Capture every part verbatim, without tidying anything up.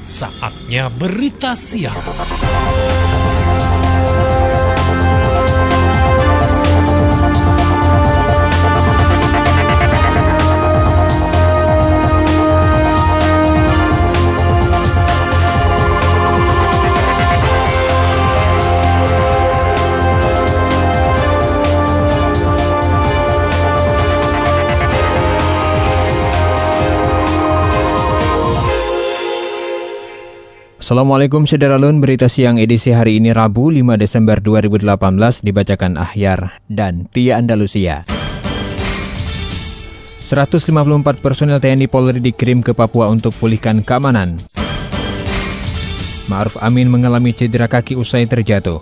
Saatnya berita siang. Assalamualaikum Sederalun, berita siang edisi hari ini Rabu lima Desember dua ribu delapan belas dibacakan Ahyar dan Tia Andalusia. seratus lima puluh empat personel T N I Polri dikirim ke Papua untuk pulihkan keamanan. Ma'ruf Amin mengalami cedera kaki usai terjatuh.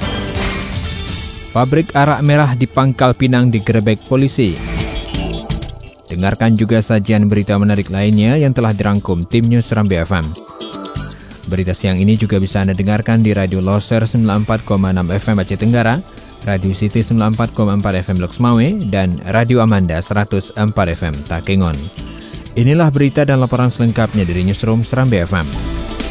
Pabrik arak merah di Pangkal Pinang digerebek polisi. Dengarkan juga sajian berita menarik lainnya yang telah dirangkum tim News Serambi F M. Berita siang ini juga bisa Anda dengarkan di Radio Loser sembilan puluh empat koma enam F M Aceh Tenggara, Radio City sembilan puluh empat koma empat F M Loks Mawe, dan Radio Amanda seratus empat F M Takengon. Inilah berita dan laporan selengkapnya dari Newsroom Serambi F M.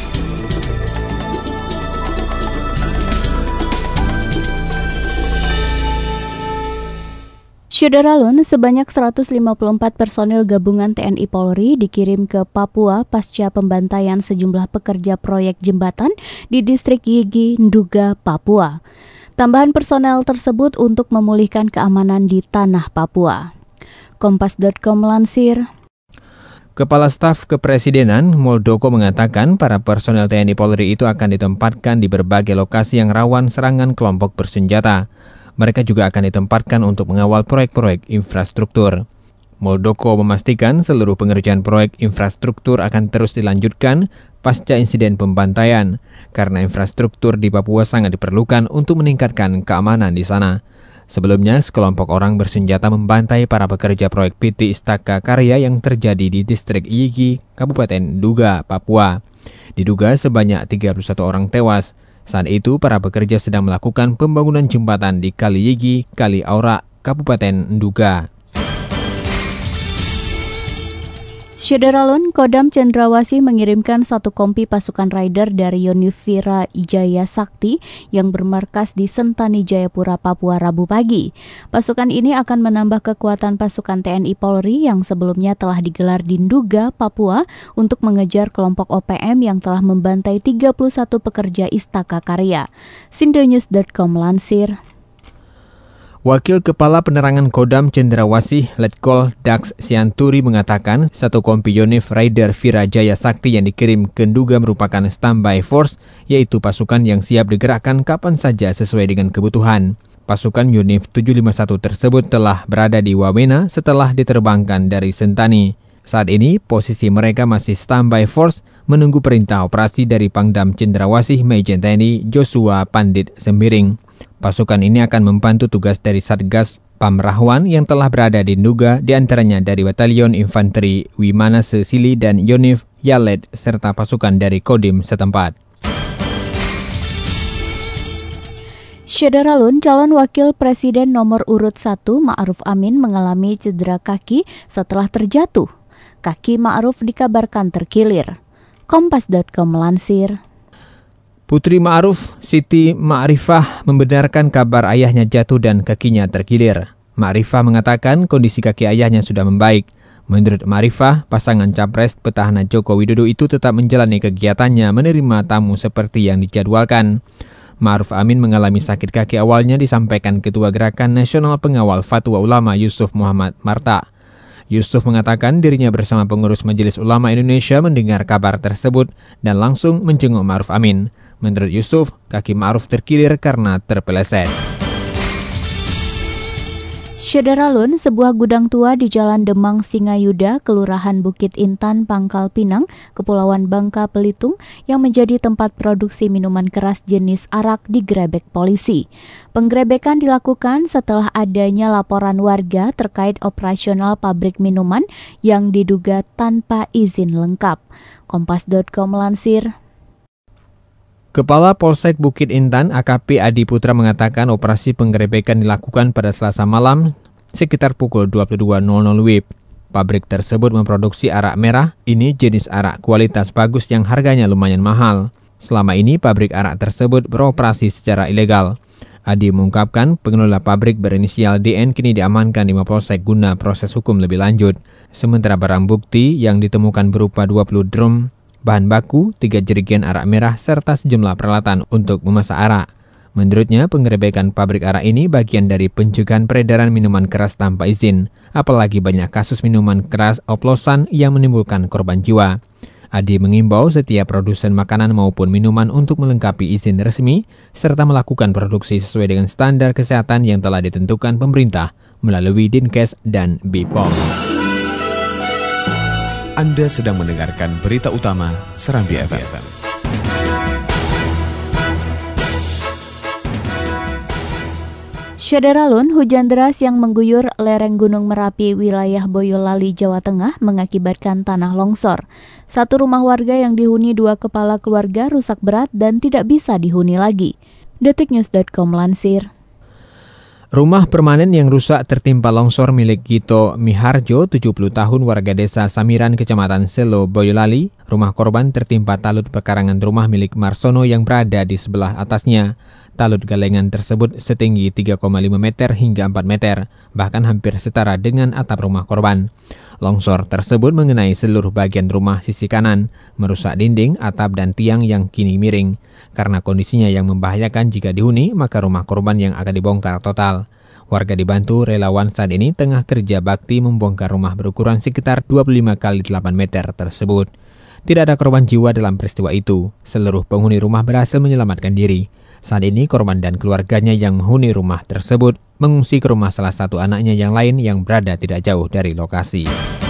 Syederalun, sebanyak seratus lima puluh empat personil gabungan T N I Polri dikirim ke Papua pasca pembantaian sejumlah pekerja proyek jembatan di distrik Yigi, Nduga, Papua. Tambahan personel tersebut untuk memulihkan keamanan di tanah Papua. Kompas titik com melansir. Kepala Staf Kepresidenan Muldoko mengatakan para personel T N I Polri itu akan ditempatkan di berbagai lokasi yang rawan serangan kelompok bersenjata. Mereka juga akan ditempatkan untuk mengawal proyek-proyek infrastruktur. Muldoko memastikan seluruh pengerjaan proyek infrastruktur akan terus dilanjutkan pasca insiden pembantaian, karena infrastruktur di Papua sangat diperlukan untuk meningkatkan keamanan di sana. Sebelumnya, sekelompok orang bersenjata membantai para pekerja proyek P T Istaka Karya yang terjadi di distrik Yigi, Kabupaten Nduga, Papua. Diduga sebanyak tiga puluh satu orang tewas. Saat itu, para pekerja sedang melakukan pembangunan jembatan di Kali Yigi, Kali Aura, Kabupaten Nduga. Syederalun, Kodam Cendrawasih mengirimkan satu kompi pasukan rider dari Yonifira Jaya Sakti yang bermarkas di Sentani, Jayapura, Papua, Rabu pagi. Pasukan ini akan menambah kekuatan pasukan T N I Polri yang sebelumnya telah digelar di Nduga, Papua untuk mengejar kelompok O P M yang telah membantai tiga puluh satu pekerja Istaka Karya. Sindonews titik com melansir. Wakil Kepala Penerangan Kodam Cendrawasih Letkol Dax Sianturi mengatakan satu kompi Yonif Rider Vira Jaya Sakti yang dikirim ke Nduga merupakan standby force, yaitu pasukan yang siap digerakkan kapan saja sesuai dengan kebutuhan. Pasukan Yonif tujuh lima satu tersebut telah berada di Wamena setelah diterbangkan dari Sentani. Saat ini posisi mereka masih standby force menunggu perintah operasi dari Pangdam Cendrawasih Majen T N I Joshua Pandit Sembiring. Pasukan ini akan membantu tugas dari Satgas Pamrahwan yang telah berada di Nduga, diantaranya dari Batalion Infanteri Wimana Sesili dan Yonif Yalet, serta pasukan dari Kodim setempat. Syederalun, calon wakil presiden nomor urut satu Ma'ruf Amin mengalami cedera kaki setelah terjatuh. Kaki Ma'ruf dikabarkan terkilir. Kompas titik com melansir. Putri Ma'ruf, Siti Ma'rifah, membenarkan kabar ayahnya jatuh dan kakinya terkilir. Ma'rifah mengatakan kondisi kaki ayahnya sudah membaik. Menurut Ma'rifah, pasangan capres petahana Joko Widodo itu tetap menjalani kegiatannya menerima tamu seperti yang dijadwalkan. Ma'ruf Amin mengalami sakit kaki awalnya disampaikan Ketua Gerakan Nasional Pengawal Fatwa Ulama Yusuf Muhammad Marta. Yusuf mengatakan dirinya bersama pengurus Majelis Ulama Indonesia mendengar kabar tersebut dan langsung menjenguk Ma'ruf Amin. Menurut Yusuf, kaki Ma'ruf terkilir karena terpeleset. Syederalun, sebuah gudang tua di Jalan Demang Singayuda, Kelurahan Bukit Intan, Pangkal Pinang, Kepulauan Bangka Belitung, yang menjadi tempat produksi minuman keras jenis arak digerebek polisi. Penggerebekan dilakukan setelah adanya laporan warga terkait operasional pabrik minuman yang diduga tanpa izin lengkap. Kompas titik com melansir. Kepala Polsek Bukit Intan A K P Adi Putra mengatakan operasi penggerebekan dilakukan pada Selasa malam sekitar pukul dua puluh dua W I B. Pabrik tersebut memproduksi arak merah, ini jenis arak kualitas bagus yang harganya lumayan mahal. Selama ini pabrik arak tersebut beroperasi secara ilegal. Adi mengungkapkan pengelola pabrik berinisial D N kini diamankan di Mapolsek guna proses hukum lebih lanjut. Sementara barang bukti yang ditemukan berupa dua puluh drum bahan baku, tiga jerigen arak merah, serta sejumlah peralatan untuk memasak arak. Menurutnya, penggerebekan pabrik arak ini bagian dari pencegahan peredaran minuman keras tanpa izin, apalagi banyak kasus minuman keras oplosan yang menimbulkan korban jiwa. Adi mengimbau setiap produsen makanan maupun minuman untuk melengkapi izin resmi, serta melakukan produksi sesuai dengan standar kesehatan yang telah ditentukan pemerintah melalui Dinkes dan B P O M. Anda sedang mendengarkan berita utama Serambi F M. Syederalun, hujan deras yang mengguyur lereng Gunung Merapi wilayah Boyolali, Jawa Tengah mengakibatkan tanah longsor. Satu rumah warga yang dihuni dua kepala keluarga rusak berat dan tidak bisa dihuni lagi. detiknews dot com lansir. Rumah permanen yang rusak tertimpa longsor milik Gito Miharjo, tujuh puluh tahun, warga desa Samiran, Kecamatan Selo, Boyolali. Rumah korban tertimpa talut pekarangan rumah milik Marsono yang berada di sebelah atasnya. Talut galengan tersebut setinggi tiga koma lima meter hingga empat meter, bahkan hampir setara dengan atap rumah korban. Longsor tersebut mengenai seluruh bagian rumah sisi kanan, merusak dinding, atap, dan tiang yang kini miring. Karena kondisinya yang membahayakan jika dihuni, maka rumah korban yang akan dibongkar total. Warga dibantu relawan saat ini tengah kerja bakti membongkar rumah berukuran sekitar dua puluh lima kali delapan meter tersebut. Tidak ada korban jiwa dalam peristiwa itu. Seluruh penghuni rumah berhasil menyelamatkan diri. Saat ini korban dan keluarganya yang menghuni rumah tersebut mengungsi ke rumah salah satu anaknya yang lain yang berada tidak jauh dari lokasi.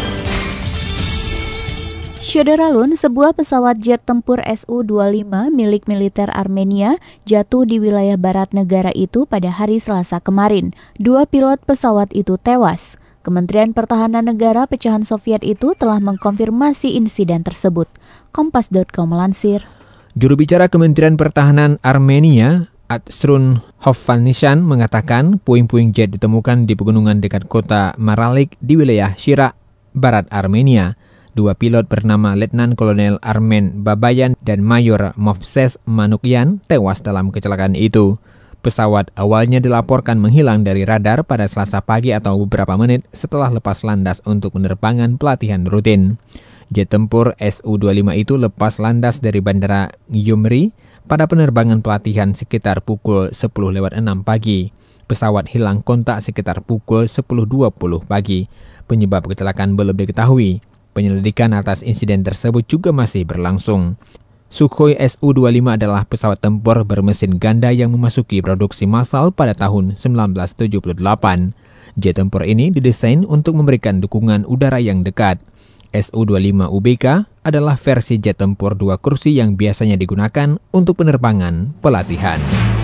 Syederalun, sebuah pesawat jet tempur S U dua puluh lima milik militer Armenia jatuh di wilayah barat negara itu pada hari Selasa kemarin. Dua pilot pesawat itu tewas. Kementerian Pertahanan Negara pecahan Soviet itu telah mengkonfirmasi insiden tersebut. kompas dot com melansir. Juru bicara Kementerian Pertahanan Armenia, Atsrun Hovannisyan, mengatakan puing-puing jet ditemukan di pegunungan dekat kota Maralik di wilayah Shirak, barat Armenia. Dua pilot bernama Letnan Kolonel Armen Babayan dan Mayor Movses Manukyan tewas dalam kecelakaan itu. Pesawat awalnya dilaporkan menghilang dari radar pada Selasa pagi atau beberapa menit setelah lepas landas untuk penerbangan pelatihan rutin. Jet tempur S U dua puluh lima itu lepas landas dari Bandara Gyumri pada penerbangan pelatihan sekitar pukul sepuluh lewat enam pagi. Pesawat hilang kontak sekitar pukul sepuluh dua puluh pagi. Penyebab kecelakaan belum diketahui. Penyelidikan atas insiden tersebut juga masih berlangsung. Sukhoi S U dua puluh lima adalah pesawat tempur bermesin ganda yang memasuki produksi massal pada tahun sembilan belas tujuh puluh delapan. Jet tempur ini didesain untuk memberikan dukungan udara yang dekat. S U dua puluh lima U B K adalah versi jet tempur dua kursi yang biasanya digunakan untuk penerbangan pelatihan.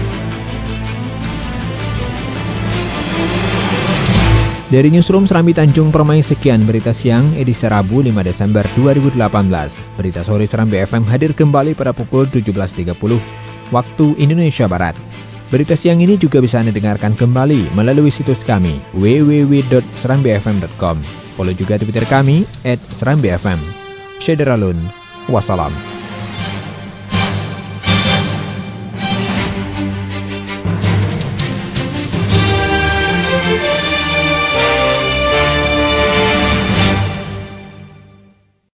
Dari Newsroom Serambi Tanjung Permai, sekian berita siang edisi Rabu lima Desember dua ribu delapan belas. Berita sore Serambi F M hadir kembali pada pukul tujuh belas tiga puluh waktu Indonesia Barat. Berita siang ini juga bisa Anda dengarkan kembali melalui situs kami w w w dot serambi f m dot com. Follow juga Twitter kami et serambi f m. Syederalun, wassalam.